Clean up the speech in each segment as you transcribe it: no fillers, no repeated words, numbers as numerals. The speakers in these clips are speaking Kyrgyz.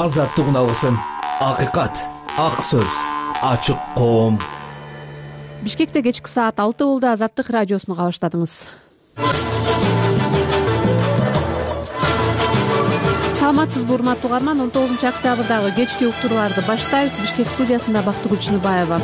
азаттык алгысым, акыйкат, ак сөз, ачык коом. Бишкекте кечки саат 6 болду. Азаттык радиосуну кабаштадыңыз. Саламатсызбы урматтуу угарман, 19 октябрдагы кечки уктурууларды баштайбыз. Бишкек студиясында Бактыгүл Чыныбаева.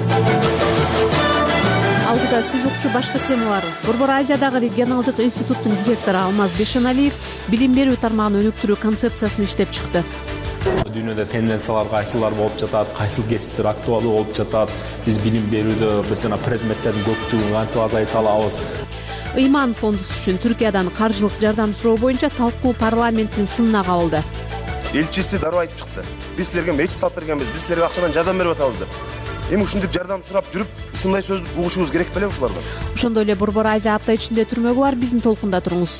Алдыда сиз укчу башка темалар. Борбор Азиядагы регионалдык институттун директору Алмаз Бешеналиев билим берүү тармагын өнүктүрүү концепциясын иштеп чыкты. Дүйнөдө тенденциялар кайсылар болуп жатат, кайсыл кесиптер актуалдуу болуп жатат. Биз билим берүүдө жана предметтердин көптүгүн кантип азайта алабыз. Ыйман фондусу үчүн Түркиядан каржылык жардам суроо боюнча талкуу парламенттин сынына кабылды. Элчиси дароо айтып чыкты. Биз силерге мечит салып бергенбиз, биз силерге акчадан жардам берип атабыз деп. Эми ушинтип жардам сурап жүрүп, ушундай сөздү угушубуз керек беле ушулардан? Ошондой эле Борбор Азия апта ичинде түрмөгү бар. Биздин толкунда туруңуз.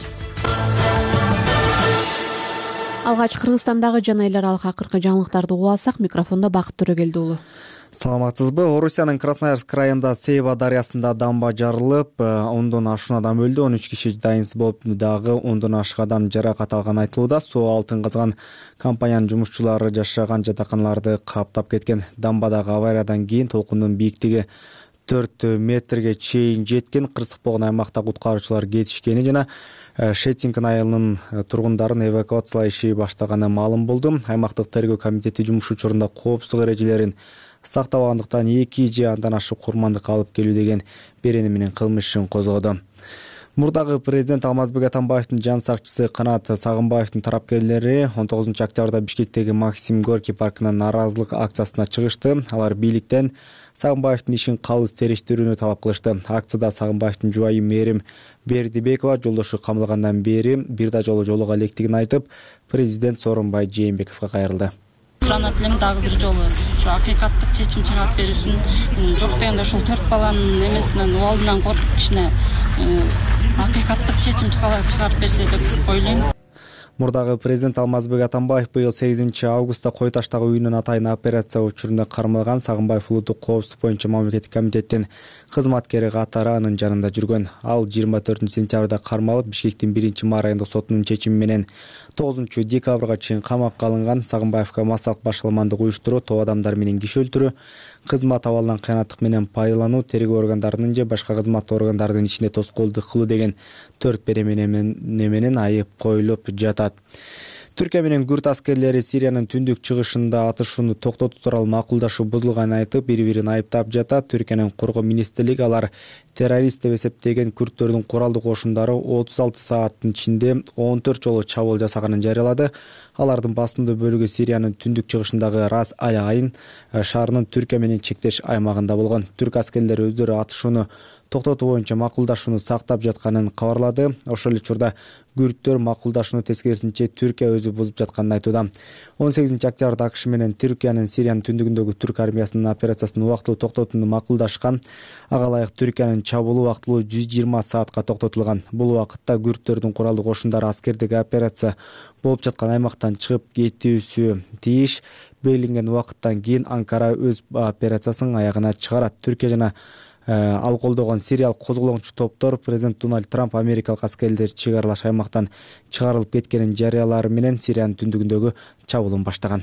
Алгач Кыргызстандагы жана эл аралык акыркы жаңылыктарды угуп алсак, микрофондо Бакыт Төрөгелди уулу. Саламатсызбы? Орусиянын Красноярск районунда Сейва дарыясында дамба жарылып, 10дон ашуун адам өлдү, 13 киши дайынсыз болуп, дагы 10дон ашык адам жаракат алганы айтылууда. Суу алтын казган компаниянын жумушчулары жашаган жатаканаларды каптап кеткен. Дамбадагы авариядан кийин толкундун бийиктиги 4 метрге чейин жеткен. Кырсык болгон аймакта куткаруучулар кетишкени жана Шетинкин айылынын тургундарын эвакуациялоо иши баштаганы маалым болду. Аймактык тергөө комитети жумуш учурунда коопсуздук эрежелерин сактабагандыктан 2 же андан ашык курмандыкка алып келүү деген берени менен кылмыш ишин козгоду. Мурдагы президент Алмазбек Атамбаевдин жан сакчысы Канат Сагынбаевдин тарапкерлери 19 октябрда Бишкектеги Максим Горький паркына нааразылык акциясына чыгышты. Алар бийликтен Сагынбаевдин ишин калыс териштирүүнү талап кылышты. Акцияда Сагынбаевдин жубайы Мээрим Бердибекова жолдошу камалгандан бери бир да жолу жолуга электигин айтып, президент Сооронбай Жээнбековго кайрылды. Суранат элем дагы бир жолу ушу акыйкаттык чечим чыгарып берүүсүн, жок дегенде ушул 4 баланын эмесинен убалдынан коркуп кичине акыйкаттык чечим чыгарып берсе деп ойлойм. Мурдагы президент Алмазбек Атамбаев быйыл 8 августта Кой таштагы үйүнүн атайын операция учурунда кармалган. Сагынбаев улуттук коопсуздук боюнча мамлекеттик комитеттин кызматкери катары анын жанында жүргөн. Ал 24 сентябрда кармалып, Бишкектин 1-маарайындык сотунун чечими менен 9 декабрга чейин камакка алынган. Сагынбаевга массалык башаламандык уюштуруу, топ адамдар менен киши өлтүрүү, кызмат абалынан кыянаттык менен пайдалануу, тергөө органдарынын же башка кызмат органдарынын ишине тоскоолдук кылуу деген 4 беренеме менен айып коюлуп жатат. Түркия менен Күрд аскерлери Сириянын түндүк чыгышында атышууну токтотуу тууралуу макулдашуу бузулганын айтып, бири-бирин айыптап жатат. Түркиянын коргоо министрлиги алар террорист деп эсептеген күрдтөрдүн куралдуу кошундары 36 сааттын ичинде 14 жолу чабуул жасаганын жарыялады. Алардын басымдуу бөлүгү Сириянын түндүк чыгышындагы Рас аль-Айн шаарынын Түркия менен чектеш аймагында болгон. Түрк аскерлери өздөрү атышууну токтотуу боюнча макулдашууну сактап жатканын кабарлады. Ошол эле учурда күрдтөр макулдашууну тескерисинче Түркия өзү бузуп жатканын айтууда. 18 октябрда АКШ менен Түркиянын Сириянын түндүгүндөгү түрк армиясынын операциясын убактылуу токтотууну макулдашкан. Ага ылайык Түркиянын чабуулу убактылуу 120 саатка токтотулган. Бул убакытта күрдтөрдүн куралдуу кошундары аскердик операция болуп жаткан аймактан чыгып кетүүсү тийиш. Белгиленген убакыттан кийин Анкара өз операциясын аягына чыгарат. Түркия жана ал колдогон сириялык козголоңчу топтор президент Дональд Трамп америкалык аскерлер чек аралаш аймактан чыгарылып кеткенин жарыялары менен Сириянын түндүгүндөгү чабуулун баштаган.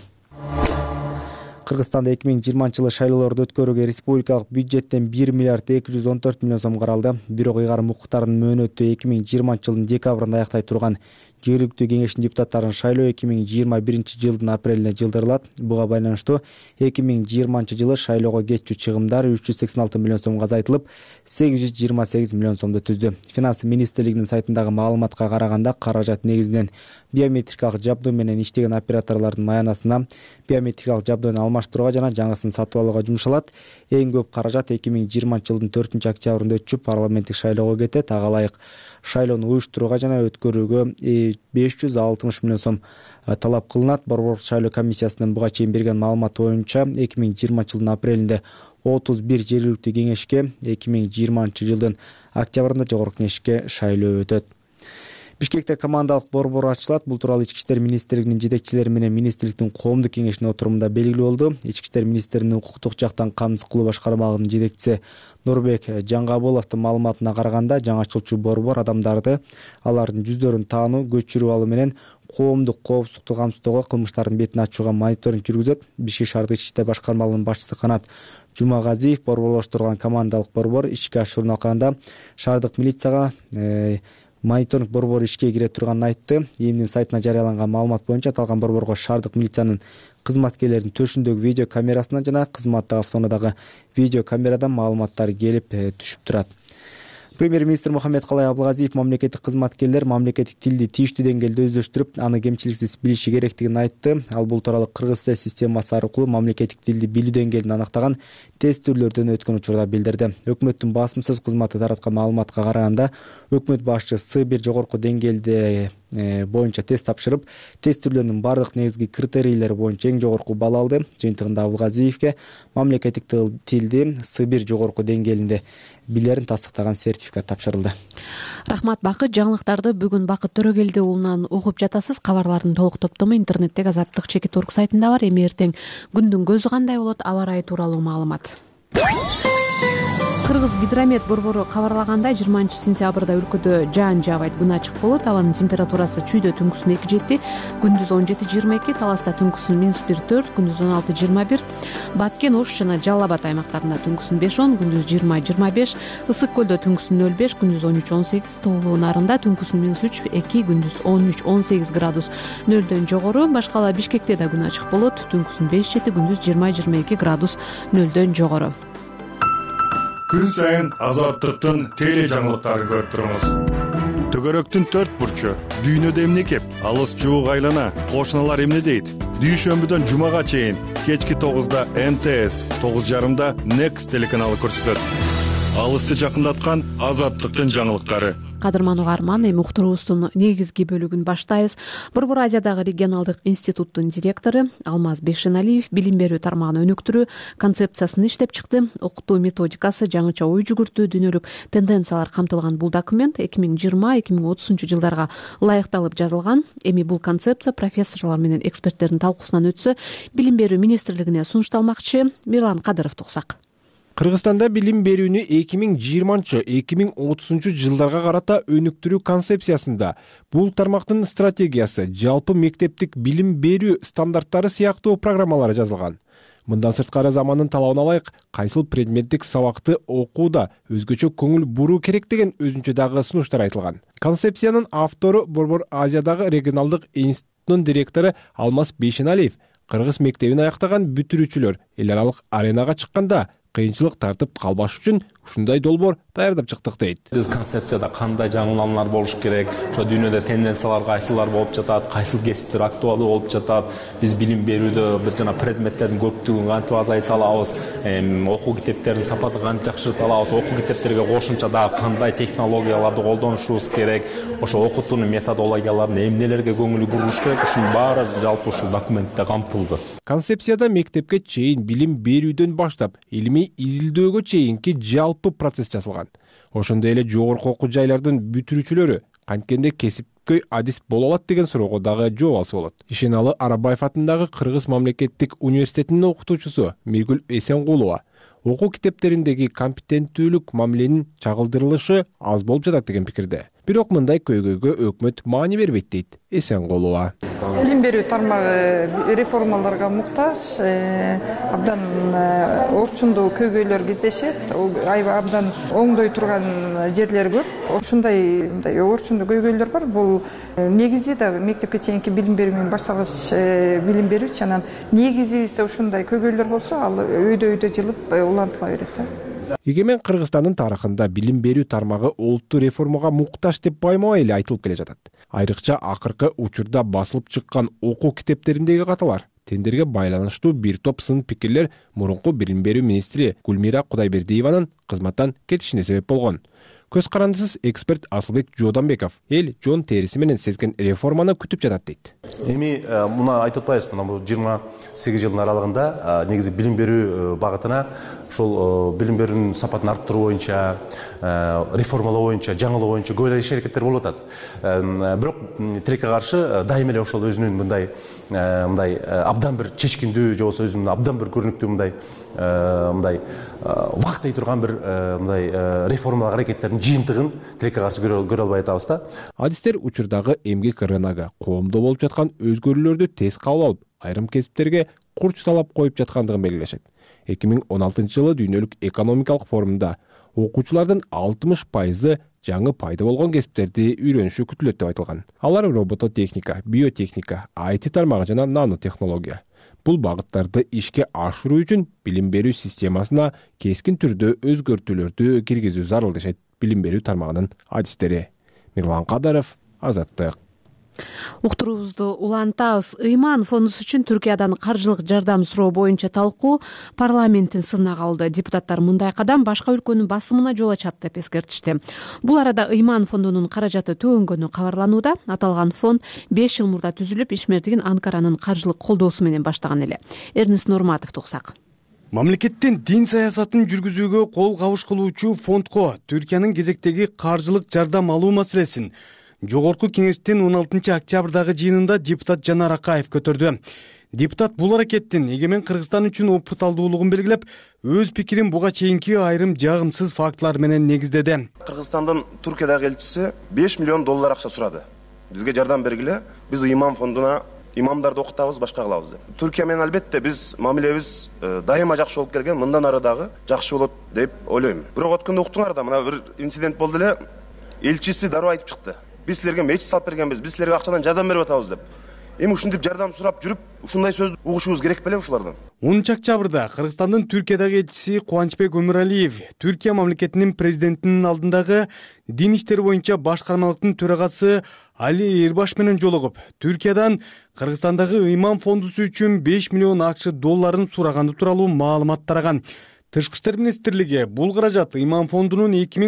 Кыргызстанда 2020 жылы шайлоолорду өткөрүүгө республикалык бюджеттен 1 миллиард 214 миллион сом каралды. Бирок ыйгарым укуктардын мөөнөтү 2020 жылдын декабрында аяктай турган жергиликтүү кеңештин депутаттарын шайлоо 2021 жылдын апрелине жылдырылат. Буга байланыштуу 2020 жылы шайлоого кетчү чыгымдар 386 миллион сомго азайтылып, 828 миллион сомду түздү. Финанс министрлигинин сайтындагы маалыматка караганда, каражат негизинен биометрикалык жабдуу менен иштеген операторлордун маянасына биометрикалык жабдууну алмаштырууга жана жаңысын сатып алууга жумшалат. Эң көп каражат 2020 жылдын 4 октябрында өтчү парламенттик шайлоого кетет. Ага ылайык шайлоону уюштурууга жана өткөрүүгө 560 миллион сом талап кылынат. Борбор шайлоо комиссиясынын буга чейин берген маалыматы боюнча 2020 жылдын апрелинде 31 жергиликтүү кеңешке, 2020 жылдын октябрында жогорку кеңешке шайлоо өтөт. Бишкекте командалык борбор ачылат. Бул тууралуу Ички иштер министрлигинин жетекчилери менен министрликтин коомдук кеңешинин отурумунда белгилүү болду. Ички иштер министринин укуктук жактан камсыз кылуу башкармалыгынын жетекчиси Нурбек Жаңгабуловдун маалыматына караганда, жаңы ачылчу борбор адамдарды алардын жүздөрүн таануу, көчүрүп алуу менен коомдук коопсуздукту камсыздоого, кылмыштардын бетин ачууга мониторинг жүргүзөт. Бишкек шаардык ички иштер башкармалыгынын башчысы Канат Жумагазиев борборлоштурулган командалык борбор ишке ашыруuna караганда шаардык милицияга мониторинг борбору ишке кире турганын айтты. ИИМдин сайтына жарыяланган маалымат боюнча аталган борборго шаардык милициянын кызматкерлеринин төшүндөгү видео камерасынан жана кызматтагы автоунаадагы видео камерадан маалыматтар келип түшүп турат. Премьер-министр Мухаммедкалай Абылгазиев мамлекеттик кызматкерлер мамлекеттик тилди тийиштүү деңгээлде өздөштүрүп, аны кемчиликсиз билиши керектигин айтты. Ал бул тууралуу Кыргыз тил системасы аркылуу мамлекеттик тилди билүү деңгээлин анактаган тестөөлөрдөн өткөн учурда билдирди. Өкмөттүн басымсыз кызматы тараткан маалыматка караганда, өкмөт башчысы С1 жогорку деңгээлде боюнча тест тапшырып, тест түрлөрүнүн бардык негизги критерийлери боюнча эң жогорку балл алды. Жыйынтыгында Абылгазиевке мамлекеттик тилди С1 жогорку деңгээлинде билерин тастыктаган сертификат тапшырылды. Рахмат Бакыт. Жаңылыктарды бүгүн Бакыт Төрөгелди уулунан угуп жатасыз. Кабарлардын толук топтому интернеттеги Азаттык /Орг сайтында бар. Эми эртең күндүн көзү кандай болот, аба ырайы тууралуу маалымат. Кыргыз гидромет борбору кабарлагандай, 20-сентябрда өлкөдө жаан жаабайт, күн ачык болот. Абанын температурасы чүйдө түнкүсүн 2-7, күндүз 17-22, Таласта түнкүсүн -1-4, күндүз 16-21, Баткен, Ош жана Жалал Абад аймактарында түнкүсүн 5-10, күндүз 20-25, Ысык көлдө түнкүсүн 0-5, күндүз 13-18, Тоолуу Нарында түнкүсүн -3-2, күндүз 13-18 градус нөлдөн жогору. Башкала Бишкекте да күн ачык болот, түнкүсүн 5-7, күндүз 20-22 градус нөлдөн жогору. Күн сайын Азаттыктын теле жаңылыктарын көрүп туруңуз. Төгөрөктүн 4 бурчу, дүйнөдө эмне кеп, алыс жуук айлана, кошуналар эмне дейт? Дүйшөмбүдөн жумага чейин кечки 9да МТС, 9:30да Next телеканалы көрсөтөт. Алысты жакындаткан Азаттыктын жаңылыктары. Кадырман угарман, эми уктуруубуздун негизги бөлүгүн баштайбыз. Борбор Азиядагы регионалдык институттун директору Алмаз Бейшеналиев билим берүү тармагын өнүктүрүү концепциясын иштеп чыкты. Окутуу методикасы, жаңыча ой жүгүртүү, дүйнөлүк тенденциялар камтылган бул документ 2020-2030 жылдарга ылайыкталып жазылган. Эми бул концепция профессорлор менен эксперттердин талкуусунан өтсө, билим берүү министрлигине сунушталмакчы. Мирлан Кадыровду уксак. Кыргызстанда билим берүүнү 2020-2030 жылдарга карата өнүктүрүү концепциясында бул тармактын стратегиясы, жалпы мектептик билим берүү стандарттары сыяктуу программалары жазылган. Мындан сырткары замандын талабына ылайык кайсыл предметтик сабакты окууда өзгөчө көңүл буруу керек деген өзүнчө дагы сунуштар айтылган. Концепциянын автору Борбор Азиядагы регионалдык институттун директору Алмаз Бейшеналиев Кыргыз мектебин аяктаган бүтүрүүчүлөр эл аралык аренага чыкканда кыйынчылык тартып калбаш үчүн ушундай долбоор даярдап чыктык дейт. Биз концепцияда кандай жаңыланмалар болуш керек, ошо дүйнөдө тенденциялар кайсылар болуп жатат, кайсыл кесиптер актуалдуу болуп жатат, биз билим берүүдө бир жана предметтердин көптүгүн кантип азайта алабыз, окуу китептердин сапатын кантип жакшырта алабыз, окуу китептерге кошумча дагы кандай технологияларды колдонушубуз керек, ошо окутуунун методологияларын эмнелерге көңүл буруш керек, ушунун баары жалпы ушул документте камтылды. Концепцияда мектепке чейин билим берүүдөн баштап, илимий изилдөөгө чейинки жалпы процесс жасалган. Ошондой эле жогорку окуу жайлардын бүтүрүүчүлөрү канткенде кесипкөй адис боло алат деген суроого дагы жооп алса болот. Ишеналы Арабаев атындагы Кыргыз мамлекеттик университетинин окутуучусу Миргүл Эсенгулова окуу китептериндеги компетенттүүлүк мамиленин чагылдырылышы аз болуп жатат деген пикирде. Бирок мындай көйгөйгө өкмөт маани бербейт дейт Эсенгулова. Билим берүү тармагы реформаларга муктаж, абдан орчундуу көйгөйлөр кездешет, абдан оңдой турган жерлери көп. Ушундай орчундуу көйгөйлөр бар. Бул негизи да мектепке чейинки билим берүү менен башталгыч билим берүү, анан негизибизде ушундай көйгөйлөр болсо, ал өйдө жылып улантыла берет да. Эгемен Кыргызстандын тарыхында билим берүү тармагы олуттуу реформага муктаж деп байма эле айтылып келе жатат. Айрыкча акыркы учурда басылып чыккан окуу китептериндеги каталар, тендерге байланыштуу бир топ сын пикирлер мурунку билим берүү министри Гүлмира Кудайбердиеванын кызматтан кетишине себеп болгон. Көз карандысыз эксперт Асылбек Жооданбеков эл жон териси менен сезген реформаны күтүп жатат дейт. Эми муна айтып атпайбыз, мына бул 28 жылдын аралыгында негизи билим берүү багытына ошол билим берүүнүн сапатын арттыруу боюнча, реформалоо боюнча, жаңылоо боюнча көп эле иш аракеттер болуп атат. Бирок тилекке каршы дайыма эле ошол өзүнүн мындай абдан бир чечкиндүү же болбосо өзүнүн абдан бир көрүнүктүү мындай вакыт турган бир мындай реформалык аракеттердин жыйынтыгын тилекке каршы көрө албай атабыз да. Адистер учурдагы эмгек рыногу коомдо болуп жаткан өзгөрүүлөрдү тез кабыл алып, айрым кесиптерге курч талап коюп жаткандыгын белгилешет. 2016 жылы дүйнөлүк экономикалык форумда окуучулардын 60% жаңы пайда болгон кесиптерди үйрөнүшү күтүлөт деп айтылган. Алар робототехника, биотехника, IT тармагы жана нанотехнология. Бул багыттарды ишке ашыруу үчүн билим берүү системасына кескин түрдө өзгөртүүлөрдү киргизүү зарыл дешет билим берүү тармагынын адистери. Мирлан Кадаров, Азаттык. Уктуруубузду улантабыз. Ыйман фондусу үчүн Түркиядан каржылык жардам суроо боюнча талкуу парламенттин сынына калды. Депутаттар мындай кадам башка өлкөнүн басымына жол ачат деп эскертишти. Бул арада Ыйман фондунун каражаты төгөнгөнү кабарланууда. Аталган фонд 5 жыл мурда түзүлүп, ишмердигин Анкаранын каржылык колдоосу менен баштаган эле. Эрнис Нурматовду уксак. Мамлекеттин дин саясатын жүргүзүүгө кол кабыш кылуучу фондко Түркиянын кезектеги каржылык жардам алуу маселесин Жогорку кеңештин 16 октябрдагы жыйынында депутат Жанар Акаев көтөрдү. Депутат бул аракеттин эгемен Кыргызстан үчүн опут алдуулугун белгилеп, өз пикирин буга чейинки айрым жагымсыз фактылар менен негиздеди. Кыргызстандын Түркиядагы элчиси 5 миллион доллар акча сурады. Бизге жардам бергиле, биз Ыйман фондуна имамдарды окутабыз, башка кылабыз деп. Түркия менен албетте биз мамилебиз дайыма жакшы болуп келген, мындан ары дагы жакшы болот деп ойлойм. Бирок өткөндө уктуңар да, мына бир инцидент болду эле. Элчиси дароо айтып чыкты. Биз силерге мечит салып бергенбиз, биз силерге акчадан жардам берип атабыз деп. Эми ушинтип жардам сурап жүрүп, ушундай сөздү угушубуз керек беле ушулардан? 10 октябрда Кыргызстандын Түркиядагы элчиси Кубанычбек Өмүралиев Түркия мамлекетинин президентинин алдындагы дин иштери боюнча башкармалыктын төрагасы Али Эрбаш менен жолугуп, Түркиядан Кыргызстандагы Ыйман фондусу үчүн 5 миллион акч долларын сураганы тууралуу маалымат тараган. Тышкы иштер министрлиги бул каражат Ыйман фондунун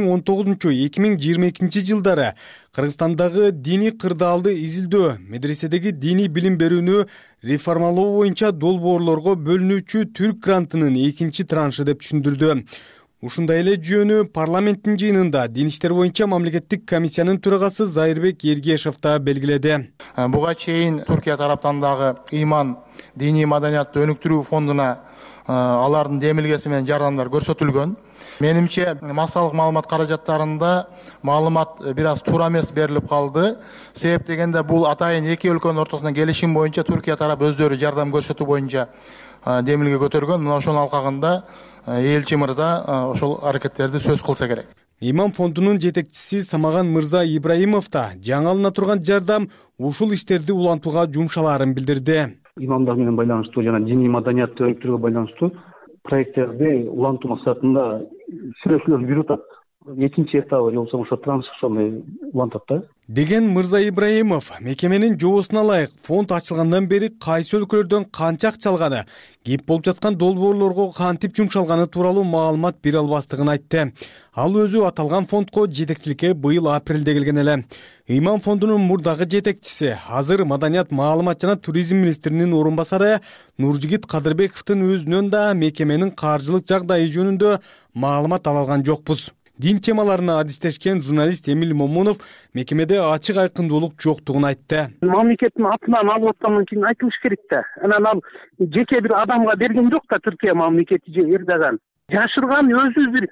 2019-2022 жылдары Кыргызстандагы диний кырдаалды изилдөө, медреседеги диний билим берүүнү реформалоо боюнча долбоорлорго бөлүнүүчү Түрк грантынын 2 траншы деп түшүндүрдү. Ушундай эле жүйөнү парламенттин жыйынында дин иштер боюнча мамлекеттик комиссиянын төрагасы Зайырбек Ергешев да белгиледи. Буга чейин Түркия тараптан дагы Ыйман диний маданиятты өнүктүрүү фондуна алардын демилгеси менен жардамдар көрсөтүлгөн. Менимче массалык маалымат каражаттарында маалымат бир аз туура эмес берилип калды. Себеп дегенде бул атайын эки өлкөнүн ортосунда келишим боюнча Түркия тарап өздөрү жардам көрсөтүү боюнча демилге көтөргөн. Мына ошонун алкагында элчи мырза ошол аракеттерди сөз кылса керек. Ыйман фондунун жетекчиси Самаган Мырза Ибраимов да жаңылына турган жардам ушул иштерди улантууга жумшалаарын билдирди. Имамдар менен байланыштуу жана диний маданиятты өнүктүрүүгө байланыштуу проекттерди улантуу максатында сүйлөшүүлөр жүрүп атат. Экинчи этабы же болбосо ошо траншаны улантат да. Деген Мырза Ибраимов мекеменин жоосуна ылайык фонд ачылгандан бери кайсы өлкөлөрдөн канча акча алганы, кеп болуп жаткан долбоорлорго кантип жумшалганы тууралуу маалымат бере албастыгын айтты. Ал өзү аталган фондко жетекчиликке быйыл апрелде келген эле. Ыйман фондунун мурдагы жетекчиси, азыр маданият, маалымат жана туризм министринин орун басары Нуржигит Кадырбековдун өзүнөн да мекеменин каржылык жагдайы жөнүндө маалымат ала алган жокпуз. Дин темаларына адистешкен журналист Эмил Момунов мекемеде ачык айкындуулук жоктугун айтты. Мамлекеттин атынан алып аткандан кийин айтылыш керек да. Анан ал жеке бир адамга берген жок да, Түркия мамлекети же Эрдоган. Жашырган өзү бир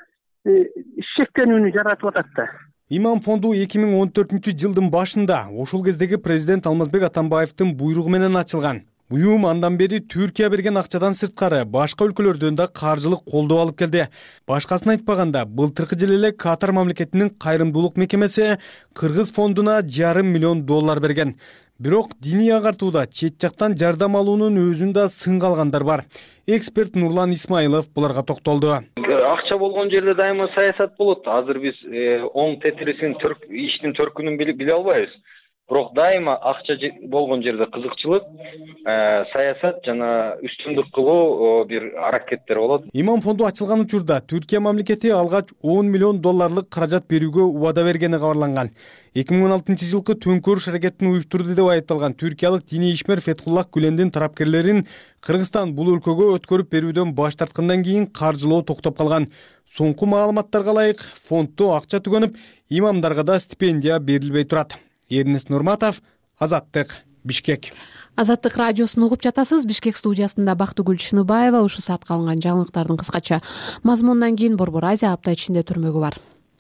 шектенүүнү жаратып атат да. Ыйман фонду 2014 жылдын башында ошол кездеги президент Алмазбек Атамбаевдин буйругу менен ачылган. Уюм андан бери Түркия берген акчадан сырткары башка өлкөлөрдөн да каржылык колдоо алып келди. Башкасын айтпаганда, былтыркы жылы эле Катар мамлекетинин кайрымдуулук мекемеси Кыргыз фондуна $500 миллион берген. Бирок диний агартууда чет жактан жардам алуунун өзүндө сынга алгандар бар. Эксперт Нурлан Исмаилов буларга токтолду. Акча болгон жерде дайыма саясат болот. Азыр биз оң тетирисин, иштин төркүнүн биле албайбыз. бирок дайыма акча болгон жерде кызыкчылык, саясат жана үстүндүк кылуу бир аракеттер болот. Имам фонду ачылган учурда Түркия мамлекети алгач $10 миллион каражат берүүгө убада бергени кабарланган. 2016 жылкы төңкөрүш аракетин уюштурду деп айыпталган түркиялык диний ишмер Фетхуллах Гүлендин тарапкерлерин Кыргызстан бул өлкөгө өткөрүп берүүдөн баш тарткандан кийин каржылоо токтоп калган. Соңку маалыматтарга ылайык фонддо акча түгөнүп, имамдарга да стипендия берилбей турат. Эрнест Нурматов, Азаттык, Бишкек. Азаттык радиосун угуп жатасыз. Бишкек студиясында Бактыгүл Чыныбаева. Ушул саатка алынган жаңылыктардын кыскача мазмунунан кийин Борбор Азия апта ичинде түрмөгү бар.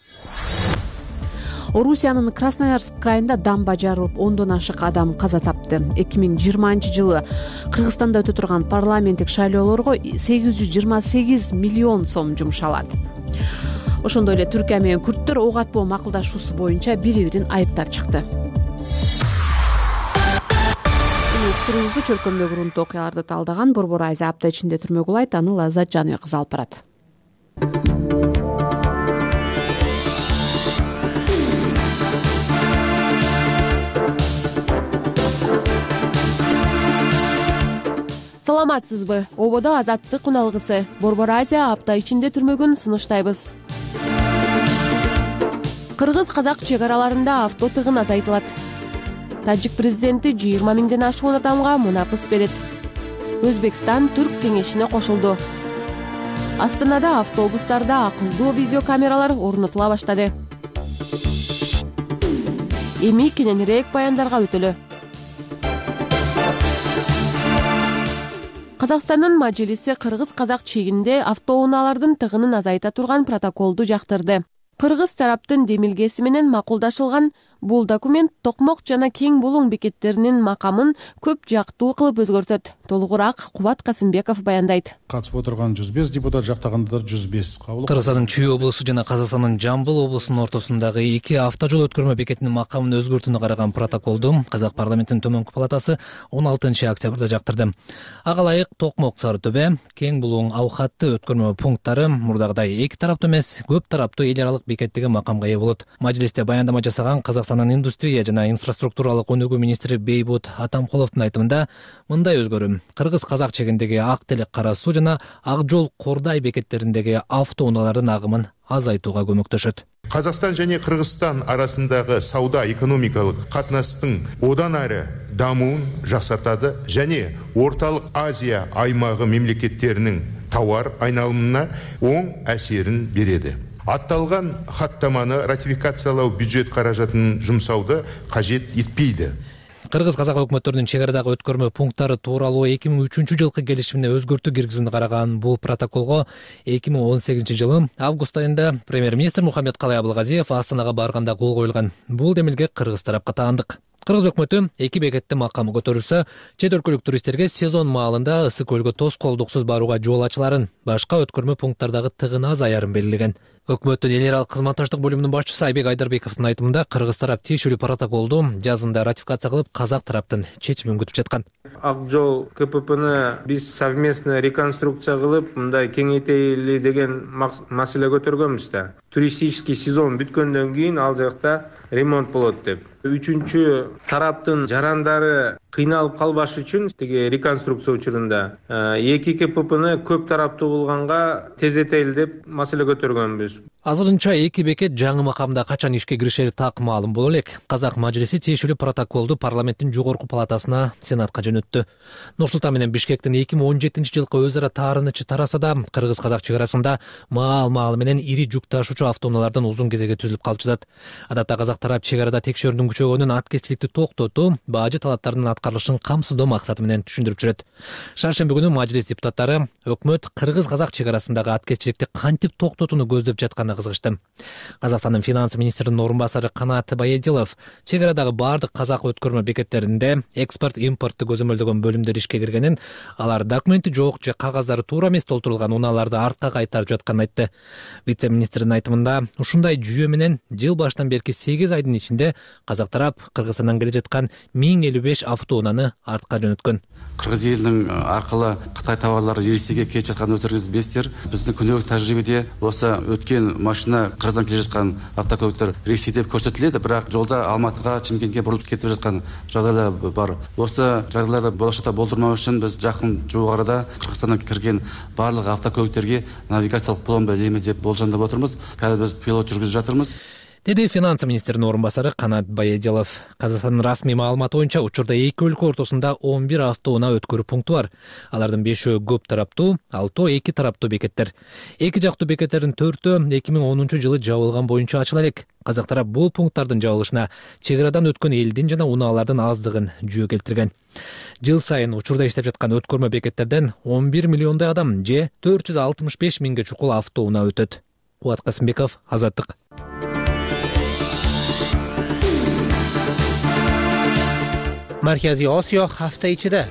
Орусиянын Красноярск крайында дамба жарылып, 10дон ашык адам каза тапты. 2020 жылы Кыргызстанда өтө турган парламенттик шайлоолорго 828 миллион сом жумшалат. Ошондой эле Түркия менен күрттөр ок атпоо макулдашуусу боюнча бири-бирин айыптап чыкты. Турубузду чөлкөмдөгү урунтуу окуяларды талдаган Борбор Азия апта ичинде түрмөгү улайт, аны Лаззат Жаныбек кызы алып барат. Саламатсызбы? Ободо Азаттык уналгысы Борбор Азия апта ичинде түрмөгүн сунуштайбыз. Кыргыз-казак чек араларында авто тыгын азайтылат. Тажик президенти 20 миңден ашуун адамга мунапыс берет. Өзбекстан Түрк кеңешине кошулду. Астанада автобустарда акылдуу видеокамералар орнотула баштады. Эми кененирээк баяндарга өтөлү. Казакстандын Мажилиси кыргыз-казак чегинде автоунаалардын тыгынын азайта турган протоколду жактырды. Кыргыз тараптын демилгеси менен макулдашылган бул документ токмок жана кең булуң бекеттеринин макамын көп жактуу кылып өзгөртөт. Толугураак Кубат Касымбеков баяндайт. Катышып отырган 105 депутат, жактагандар 105 кабыл. Кыргызстандын Чүй облусу жана Казакстандын Жамбыл облусунун ортосундагы 2 автожол өткөрмө бекетинин макамын өзгөртүүнү караган протоколду Казак парламентинин төмөнкү палатасы 16 октябрда жактырды. Ага ылайык Токмок Сары Төбө, Кең булуң Аухатты өткөрмө пункттары мурдагыдай 2 тараптуу эмес, көп тараптуу эл аралык бекеттеги макамга ээ болот. Мажлисте баяндама жасаган Казакстандын индустрия жана инфраструктуралык өнүгүү министри Бейбут Атамкуловдун айтымында мындай өзгөрүү кыргыз-казак чегиндеги ак телек кара суу жана ак жол Кордай бекеттериндеги автоунаалардын агымын азайтууга көмөктөшөт. Казакстан және Кыргызстан арасындағы сауда экономикалық қатынастың одан әрі дамуын жақсартады және Орталық Азия аймағы мемлекеттерінің тауар айналымына оң әсерін береді. Атталған хаттаманы ратификациялау бюджет қаражатын жұмсауды қажет етпейді. Кыргыз-казак өкмөттөрүнүн чек арадагы өткөрмө пункттары тууралуу 2003 жылкы келишимине өзгөртүү киргизүүнү караган бул протоколго 2018 жылы август айында премьер-министр Мухаммед Калай Абылгазиев Астанага барганда кол коюлган. Бул демилге кыргыз тарапка таандык. Кыргыз өкмөтү 2 бекеттин макамы көтөрүлсө, чет өлкөлүк туристтерге сезон маалында Ысык көлгө тоскоолдуксуз барууга жол ачыларын, башка өткөрмө пункттардагы тыгын азаярын белгилеген. Өкмөттүн эл аралык кызматташтык бөлүмүнүн башчысы Айбек Айдарбековдун айтымында кыргыз тарап тиешелүү протоколду жазында ратификация кылып, казак тараптын чечимин күтүп жаткан. Ак жол КППны биз совместно реконструкция кылып, мындай кеңейтели деген маселе көтөргөнбүз да. Туристический сезон бүткөндөн кийин ал жакта ремонт болот деп. Үчүнчү тараптын жарандары кыйналып калбаш үчүн тиги реконструкция учурунда 2 КППны көп тараптуу болгонго тездетели деп маселе көтөргөнбүз. Азырынча 2 бекет жаңы макамда качан ишке киришери так маалым боло элек. Казак мажлиси тиешелүү протоколду парламенттин жогорку палатасына Сенатка жөнөттү. Нур-Султан менен Бишкектин 2017 жылкы өз ара таарынычы тараса да, кыргыз-казак чек арасында маал менен ири жүк ташуучу автоунаалардан узун кезеге түзүлүп калып жатат. Адатта казак тарап чек арада текшерүүнүн күчөгөнүн аткезчиликти токтотуу, бажы талаптарынын аткарылышын камсыздоо максаты менен түшүндүрүп жүрөт. Шаршемби күнү мажлис депутаттары өкмөт кыргыз-казак чек арасындагы аткезчиликти кантип токтотууну көздөп жатканына кызыгышты. Казакстандын финанс министринин орун басары Канат Баядилов чек арадагы бардык казак өткөрмө бекеттеринде экспорт-импортты көзөмөлдөгөн бөлүмдөр ишке киргенин, алар документи жок же кагаздары туура эмес толтурулган унааларды артка кайтарып жатканын айтты. Вице-министрдин айтымында ушундай жүйө менен жыл башынан берки 8 айдын ичинде казак тарап Кыргызстандан келе жаткан 1055 автоунааны артка жөнөткөн. Кыргыз элинин аркылуу Кытай товарлары Ресейге келип жатканын өздөрүңүз билесиздер. Биздин күнөөбүк тажрыйбеде осы өткен машина Кыргыздан келе жаткан автокөлүктөр рейстеп көрсөтүлөт, бирок жолда Алматыга, Чымкентке бурулуп кетип жаткан жагдайлар бар. Осы жагдайларды болошокто болтурмоо үчүн биз жакын жуuk арада Кыргызстандан кирген барлык автокөлүктөргө навигациялык пломба дейбиз деп болжамдап отурбуз. Қазір біз пилот жүргізіп жатырмыз. Деди финанс министринин орун басары Канат Баяделов. Казакстандын расмий маалыматы боюнча учурда эки өлкө ортосунда 11 автоунаа өткөрүү пункту бар. Алардын 5-өө көп тараптуу, 6-өө эки тараптуу бекеттер. Эки жактуу бекеттердин 4-өө 2010 жылы жабылган боюнча ачыла элек. Казак тарап бул пункттардын жабылышына чек арадан өткөн элдин жана унаалардын аздыгын жөө келтирген. Жыл сайын учурда иштеп жаткан өткөрмө бекеттерден 11 миллиондой адам же 465 миңге чукул автоунаа өтөт. Кубат Касымбеков, Азаттык. مرکزی آسیا هفته ichida.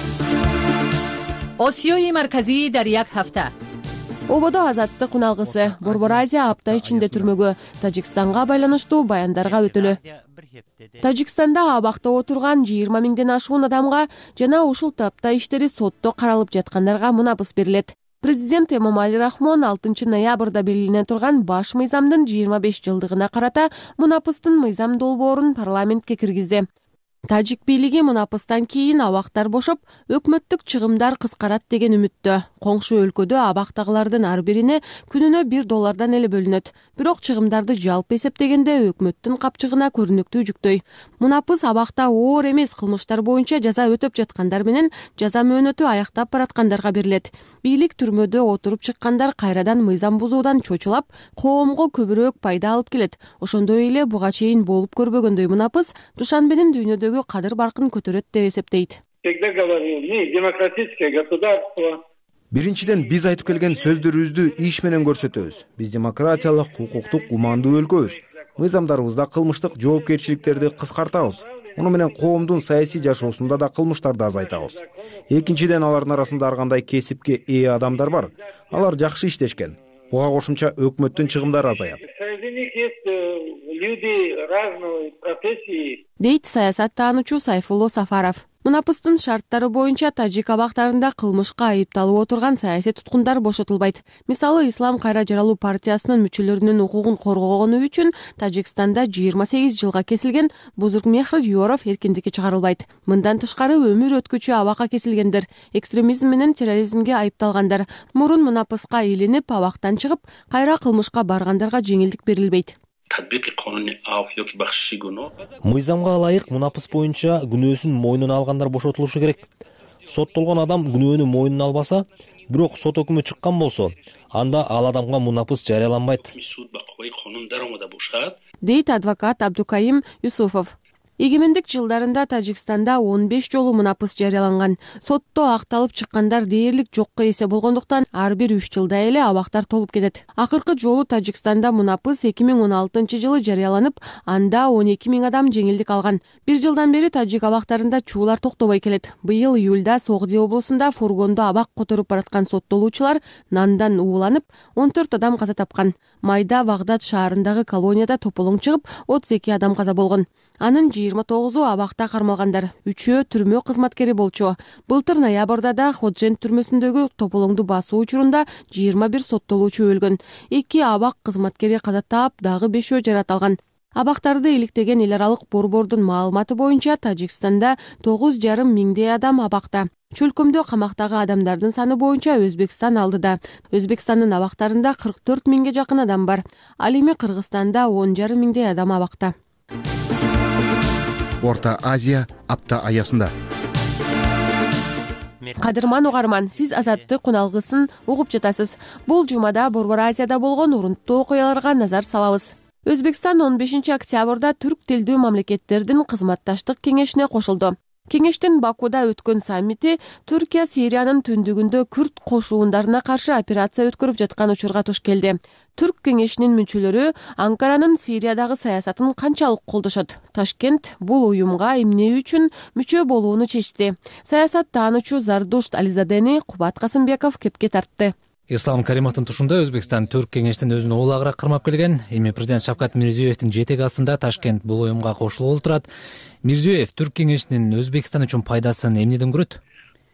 Осиёи марказии дар як ҳафта. Ободо Азаттык уналгысы Борбор Азия апта ичинде түрмөгө Тажикстанга байланыштуу баяндарга өтөлү. Тажикстанда абакта отурган 20 миңден ашуун адамга жана ушул тапта иштери сотто каралып жаткандарга мунапыс берилет. Президент Эмомали Рахмон 6 ноябрда белгилене турган баш мыйзамдын 25 жылдыгына карата мунапыстын мыйзам долбоорун парламентке киргизди. Тажик бийлиги мунапыстан кийин абактар бошоп, өкмөттүк чыгымдар кыскарат деген үмүттө. Коңшу өлкөдө абактагылардын ар бирине күнүнө $1 эле бөлүнөт. Бирок чыгымдарды жалпы эсептегенде өкмөттүн капчыгына көрүнүктүү жүктөй. Мунапыс абакта оор эмес кылмыштар боюнча жаза өтөп жаткандар менен жаза мөөнөтү аяктап бараткандарга берилет. Бийлик түрмөдө отуруп чыккандар кайрадан мыйзам бузуудан чочулап, коомго көбүрөөк пайда алып келет. Ошондой эле буга чейин болуп көрбөгөндөй мунапыс Душанбенин дүйнөдөгү кадыр баркын көтөрөт деп эсептейт. Биринчиден биз айтып келген сөздөрүбүздү иш менен көрсөтөбүз. Биз демократиялык, укуктук, кумандуу өлкөбүз. Мыйзамдарыбызда кылмыштык жоопкерчиликтерди кыскартабыз. Муну менен коомдун саясий жашоосунда да кылмыштарды азайтабыз. Экинчиден алардын арасында ар кандай кесипке ээ адамдар бар. Алар жакшы иштешкен. Буга кошумча өкмөттүн чыгымдары азаят. Дейт саясаттануучу Сайфулло Сафаров. Мунапыстын шарттары боюнча тажик абактарында кылмышка айыпталып отурган саясий туткундар бошотулбайт. Мисалы, Ислам кайра жаралуу партиясынын мүчөлөрүнүн укугун коргогону үчүн Тажикстанда 28 жылга кесилген Бузургмехр Юоров эркиндикке чыгарылбайт. Мындан тышкары өмүр өткүчү абакка кесилгендер, экстремизм менен терроризмге айыпталгандар, мурун мунапыска илинип абактан чыгып, кайра кылмышка баргандарга жеңилдик берилбейт. Мыйзамга ылайык мунапыс боюнча күнөөсүн мойнуна алгандар бошотулушу керек. Соттолгон адам күнөөнү мойнуна албаса, бирок сот өкүмү чыккан болсо, анда ал адамга мунапыс жарыяланбайт. Дейт адвокат Абдукаим Юсуфов. Эгемендик жылдарында Тажикстанда 15 жолу мунапыс жарыяланган. Сотто акталып чыккандар дээрлик жокко эсе болгондуктан ар бир 3 жылда эле абактар толуп кетет. Акыркы жолу Тажикстанда мунапыс 2016 жылы жарыяланып, анда 12 миң адам жеңилдик алган. Бир жылдан бери тажик абактарында чуулар токтобой келет. Быйыл июлда Согди облусунда фургондо абак которуп бараткан соттолуучулар нандан ууланып, 14 адам каза тапкан. Майда Вагдад шаарындагы колонияда тополоң чыгып, 32 адам каза болгон. Анын 29-у абакта кармалгандар, 3-өө түрмө кызматкери болчу. Былтыр ноябрда да Ходжент түрмөсүндөгү тополоңду басуу учурунда 21 соттолуучу өлгөн. 2 абак кызматкери каза таап, дагы 5-өө жараталган. Абактарды иликтеген эл аралык борбордун маалыматы боюнча Тажикстанда 9,5 миңдей адам абакта. Чөлкөмдө камактагы адамдардын саны боюнча Өзбекстан алдыда. Өзбекстандын абактарында 44 миңге жакын адам бар. Ал эми Кыргызстанда 10,5 миңдей адам абакта. Орта Азия апта аясында. Кадырман угарман, сиз Азаттык куналгысын угуп жатасыз. Бул жумада Борбор Азияда болгон урунттуу окуяларга назар салабыз. Өзбекстан 15 октябрда түрк тилдүү мамлекеттердин кызматташтык кеңешине кошулду. Кеңештин Бакуда өткөн саммити Түркия Сириянын түндүгүндө күрд кошуундарына каршы операция өткөрүп жаткан учурга туш келди. Түрк кеңешинин мүчөлөрү Анкаранын Сириядагы саясатын канчалык колдошот? Ташкент бул уюмга эмне үчүн мүчө болууну чечти? Саясаттануучу Зардушт Ализадени Кубат Касымбеков кепке тартты. Ислам Каримовдун тушунда Өзбекстан түрк кеңештин өзүн улагыраак кармап келген. Эми президент Шавкат Мирзиёевдин жетеги астында Ташкент бул уюмга кошулуп отурат. Мирзиёев түрк кеңешинин Өзбекстан үчүн пайдасын эмнеден көрөт?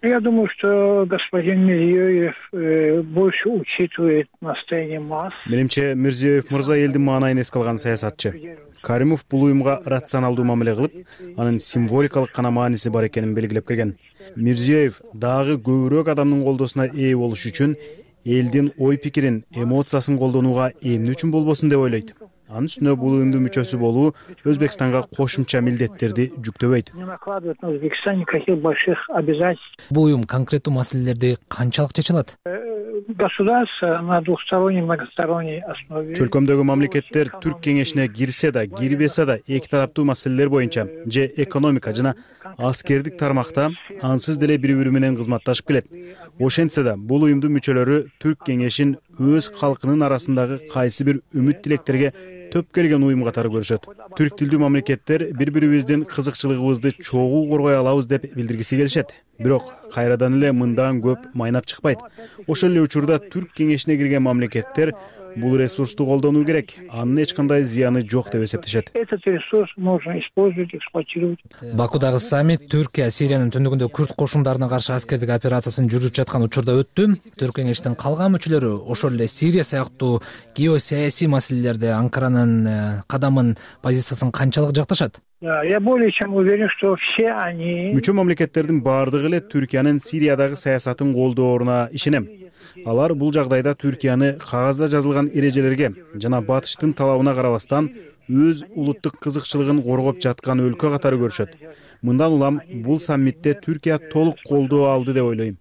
Я думаю, что господин Мирзиёев больше учитывает настроение масс. Менимче Мирзиёев мырза элдин маанайын эске алган саясатчы. Каримов бул уюмга рационалдуу мамиле кылып, анын символикалык гана мааниси бар экенин белгилеп келген. Мирзиёев дагы көбүрөөк адамдын колдоосуна ээ болуш үчүн элдин ой пикирин, эмоциясын колдонууга эмне үчүн болбосун деп ойлойт. Анын үстүнө бул уюмдун мүчөсү болуу Өзбекстанга кошумча милдеттерди жүктөбөйт. Не накладывает на Узбекистан никаких больших обязательств. Бул уюм конкреттүү маселелерди канчалык чече алат? Государство на двухсторонней, многосторонней основе. Чөлкөмдөгү мамлекеттер Түрк кеңешине кирсе да, кирбесе да эки тараптуу маселелер боюнча же экономика жана аскердик тармакта ансыз деле бири-бири менен кызматташып келет. Ошентсе да бул уюмдун мүчөлөрү Түрк кеңешин өз калкынын арасындагы кайсы бир үмүт тилектерге төп келген уюм катары көрүшөт. Түрк тилдүү мамлекеттер бири-бирибиздин кызыкчылыгыбызды чогуу коргой алабыз деп билдиргиси келишет. Бирок кайрадан эле мындан көп майнап чыкпайт. Ошол эле учурда Түрк кеңешине кирген мамлекеттер бул ресурсту колдонуу керек. Анын эч кандай зыяны жок деп эсептешет. Этот ресурс можно использовать, эксплуатировать. Бакудагы саммит Түркия Сириянын түндүгүндө күрд кошундарына каршы аскердик операциясын жүргүзүп жаткан учурда өттү. Түрк кеңештин калган мүчөлөрү ошол эле Сирия сыяктуу геосаясий маселелерде Анкаранын кадамын, позициясын канчалык жакташат? Я более чем уверен, что все они... Мүчө мамлекеттердин баардыгы эле Түркиянын Сириядагы саясатын колдооруна ишенем. Алар бул жагдайда Түркияны кагазда жазылган эрежелерге жана батыштын талабына карабастан өз улуттук кызыкчылыгын коргоп жаткан өлкө катары көрүшөт. Мындан улам бул саммитте Түркия толук колдоо алды деп ойлойм.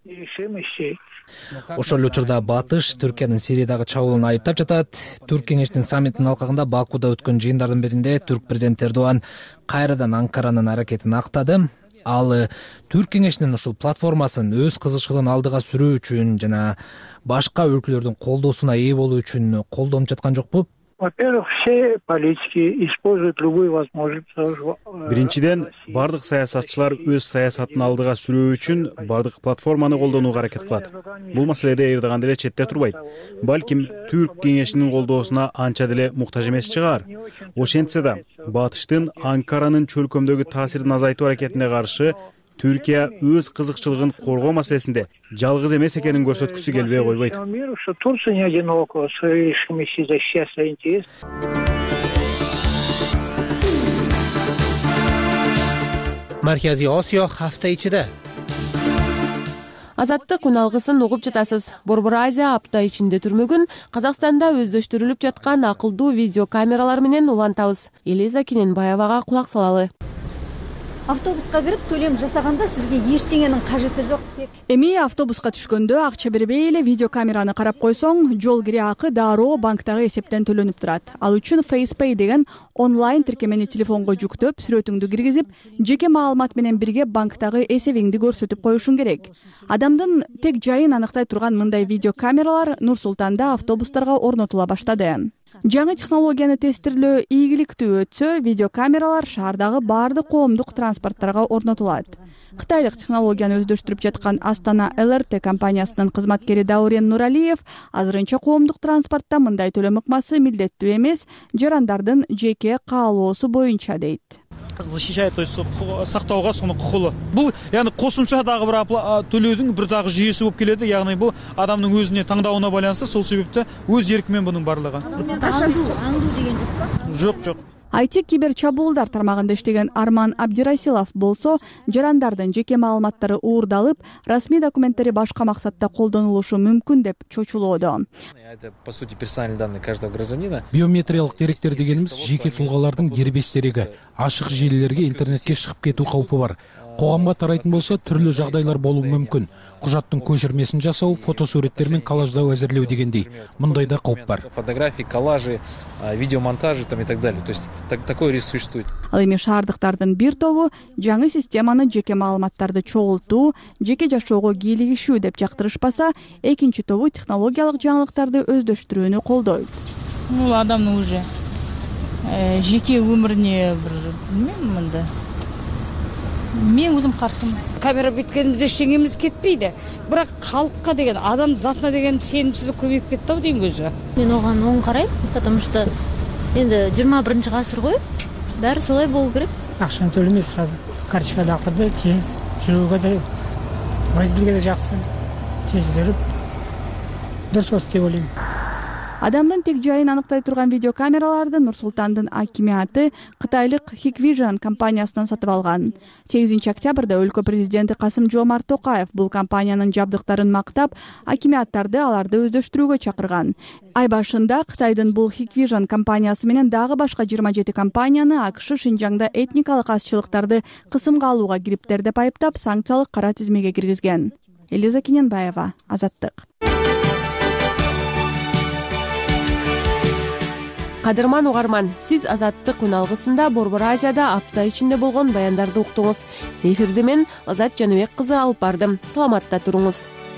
Ошол эле учурда батыш Түркиянын Сириядагы чабуулун айыптап жатат. Түрк кеңештин саммитинин алкагында Бакуда өткөн жыйындардын биринде түрк президенти Эрдоган кайрадан Анкаранын аракетин актады. Ал Түрк кеңешинин ушул платформасын өз кызыкчылыгын алдыга сүрүү үчүн жана башка өлкөлөрдүн колдоосуна ээ болуу үчүн колдонуп жаткан жокпу? Во-первых, все политики используют любую возможность. Биринчиден, бардык саясатчылар өз саясатын алдыга сүрүү үчүн бардык платформаны колдонууга аракет кылат. Бул маселеде Эрдоган деле четте турбайт. Балким Түрк кеңешинин колдоосуна анча деле муктаж эмес чыгар. Ошентсе да, батыштын Анкаранын чөлкөмдөгү таасирин азайтуу аракетине каршы Түркия өз кызыкчылыгын коргоо маселесинде жалгыз эмес экенин көрсөткүсү келбей койбойт. Турция не одинока в своей решимости защищать свои интересы. Markaziy Osiyo hafta ichida. Азаттык уналгысын угуп жатасыз. Борбор Азия апта ичинде түрмөгүн Казакстанда өздөштүрүлүп жаткан акылдуу видео камералар менен улантабыз. Элиза Кененбаевага кулак салалы. Автобуска кирип төлөм жасаганда сизге эчтеңенин кажети жок. Эми автобуска түшкөндө акча бербей эле видеокамераны карап койсоң, жол кире акы дароо банктагы эсептен төлөнүп турат. Ал үчүн FacePay деген онлайн тиркемени телефонго жүктөп, сүрөтүңдү киргизип, жеке маалымат менен бирге банктагы эсебиңди көрсөтүп коюшуң керек. Адамдын тек жайын аныктай турган мындай видеокамералар Нур Султанда автобустарга орнотула баштады. Жаңы технологияны тестирлөө ийгиликтүү өтсө, видеокамералар шаардагы баардык коомдук транспорттарга орнотулат. Кытайлык технологияны өздөштүрүп жаткан Астана ЛРТ компаниясынын кызматкери Даурен Нуралиев азырынча коомдук транспортто мындай төлөм ыкмасы милдеттүү эмес, жарандардын жеке каалоосу боюнча дейт. Защищает, то есть сактауга сону кукулу. Бул яны косумча дагы бир төлөөдүн бир дагы жүйөсү болуп келеди. Ягни бул адамдын өзүнө таңдауына байланыштуу, сол себепте өз эрки менен мунун барлыгы. Аңдуу деген жокпу? Жок. IT кибер чабуулдар тармагында иштеген Арман Абдирасилов болсо, жарандардын жеке маалыматтары уурдалып, расмий документтери башка максатта колдонулушу мүмкүн деп чочулоодо. Это по сути персональные данные каждого гражданина. Биометриялык деректер дегенimiz жеке тулгалардын дербес дереги. Ашык желилерге интернетке чыгып кетүү каупу бар. Коомго тарайтын болсо түрлүү жагдайлар болуу мүмкүн. Кужаттын көчүрмесин жасоо, фотосуреттер менен коллаждау азирлөө дегендей. Мындай да кауп бар. Фотографии, коллажи, видеомонтажи там и так далее. То есть такой риск существует. Ал эми шаардыктардын бир тобу жаңы системаны жеке маалыматтарды чогултуу, жеке жашоого кийлигишүү деп жактырышпаса, экинчи тобу технологиялык жаңылыктарды өздөштүрүүнү колдойт. Бул адамдын уже жеке өмүрүнө билбейм мында. Мен өзім қарсымын. Камера биткеніміз ештеңеміз кетпейді. Бірақ халыққа деген, адам затына деген сенімсіз көбейіп кетті ау деймін өзі. Мен оған оң қараймын, потому что енді 21-ші ғасыр ғой, бәрі солай болу керек. Ақшаны төлемей сразу карточкада ақырды, тез жүруге де водительге да жакшы тез жүрүп дұрыс болот деп ойлойм. Адамдын тек жайын аныктай турган видеокамераларды Нур Султандын акимиаты кытайлык Hikvision компаниясынан сатып алган. 8 октябрда өлкө президенти Касым-Жомарт Токаев бул компаниянын жабдыктарын мактап, акимиаттарды аларды өздөштүрүүгө чакырган. Ай башында Кытайдын бул Hikvision компаниясы менен дагы башка 27 компанияны АКШ Шинжаңда этникалык азчылыктарды кысымга алууга кириптер деп айыптап, санкциялык кара тизмеге киргизген. Элиза Кененбаева, Азаттык. Кадырман угарман, сиз Азаттык үналгысында Борбор Азияда апта ичинде болгон баяндарды уктуңуз. Эфирди мен Азат Жаныбек кызы алып бардым. Саламатта туруңуз.